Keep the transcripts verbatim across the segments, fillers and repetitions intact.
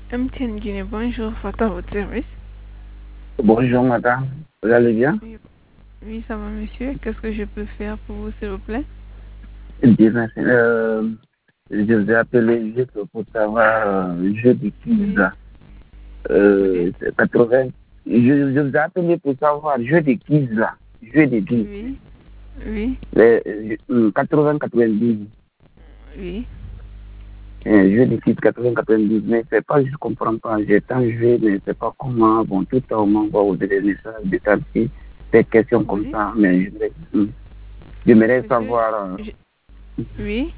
M T N Guinée, bonjour, Fata, votre service. Bonjour madame, vous allez bien? Oui, oui, ça va monsieur. Qu'est-ce que je peux faire pour vous, s'il vous plaît? Bien, merci. Euh, je vous ai appelé juste pour savoir euh, jeu de quiz. Oui, vous Euh, dites? c'est quatre-vingts. Je, je vous ai appelé pour savoir jeu de quiz là. Jeu de quiz. Oui, oui, Les euh, quatre-vingts quatre-vingt-dix. oui. Euh, jeu de quiz quatre-vingts quatre-vingt-dix. Mais c'est pas, je comprends pas. J'ai tant joué, mais c'est pas comment. Bon, tout le temps, on m'envoie aux des messages, des tas de des questions Vous comme dites? ça. Mais je voudrais- hum, j'aimerais Monsieur, savoir. Euh, je- oui,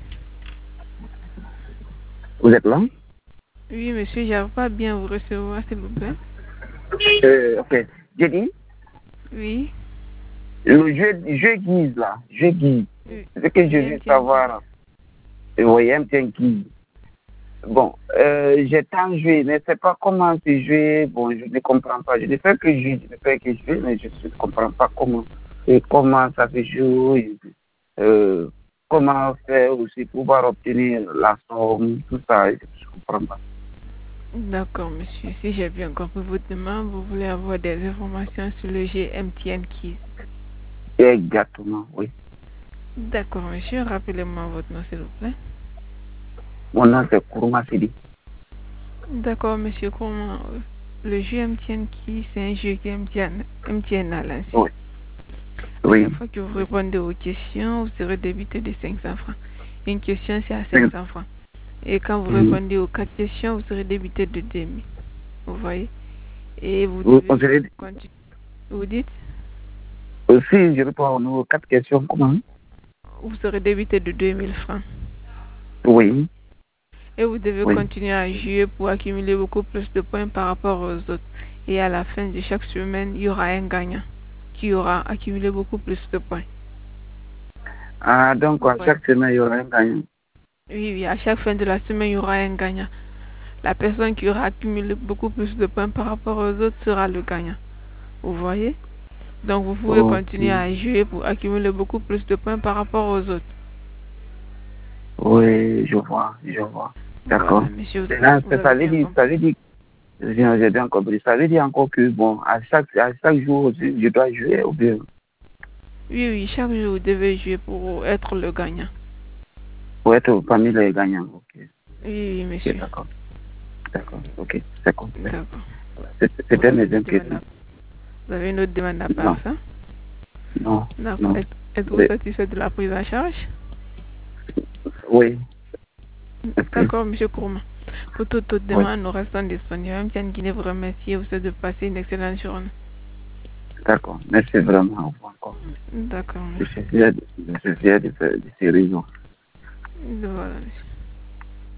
vous êtes là? oui, monsieur, j'arrive pas à bien vous recevoir, s'il vous plaît. Euh, ok. J'ai dit, Oui, le jeu, jeu guise là, jeu guise. oui, Ce que je oui, veux M T N Guinée. savoir, euh, oui, M T N guise. Bon, euh, j'ai tant joué, mais c'est pas comment c'est joué. Bon, je ne comprends pas. Je ne fais que jouer, je ne fais que jouer, mais je ne comprends pas comment. Et comment ça se joue, et, euh, comment faire aussi pour pouvoir obtenir la somme, tout ça, je ne comprends pas. D'accord, monsieur. Si j'ai bien compris votre demande, vous voulez avoir des informations sur le jeu M T N Keys. Exactement, oui. D'accord, monsieur. Rappelez-moi votre nom, s'il vous plaît. Mon nom c'est Kourma Sidi. D'accord, monsieur. Comment euh, le jeu M T N Keys, c'est un jeu qui M T N, M T N a lancé. Oui, À oui. chaque fois que vous répondez aux questions, vous serez débité de cinq cents francs. Une question, c'est à cinq cents francs. Et quand vous Mhm. répondez aux quatre questions, vous serez débité de deux mille. Vous voyez? Et vous Vous, on devez dirait, continuer. Vous dites? aussi, je réponds aux quatre questions, comment? Vous serez débité de deux mille francs. Oui, Et vous devez oui. continuer à jouer pour accumuler beaucoup plus de points par rapport aux autres. Et à la fin de chaque semaine, il y aura un gagnant qui aura accumulé beaucoup plus de points. Ah, donc, Vous à voyez? chaque semaine, il y aura un gagnant. Oui, oui, à chaque fin de la semaine, il y aura un gagnant. La personne qui aura accumulé beaucoup plus de points par rapport aux autres sera le gagnant. Vous voyez? Donc vous pouvez Ok. continuer à jouer pour accumuler beaucoup plus de points par rapport aux autres. Oui, je vois, je vois. D'accord. Voilà, monsieur, Maintenant, vous ça ça avez veut bien dire, compris. ça veut dire, j'ai j'ai bien compris. Ça veut dire encore que, bon, à chaque, à chaque jour, je, je dois jouer ou bien Oui, oui, chaque jour vous devez jouer pour être le gagnant. pour être parmi les gagnants. Ok, Oui, oui, ok, monsieur. d'accord. D'accord, ok, c'est compris. D'accord. C'est- Vous C'était avez mes une autre demande inquiétudes. à, vous avez une autre demande à part Non, ça? non, D'accord. non. Êtes- Êtes-vous Oui, satisfait de la prise en charge? oui, ok, D'accord, monsieur Kourma. Pour toute autre oui. demande, nous restons disponibles. Même Tiane Guinée vous remercie et vous souhaite de passer une excellente journée. D'accord. Merci vraiment. Au revoir encore. D'accord, Je monsieur. suis fier de, je suis fier de, de ces raisons. Voilà, monsieur.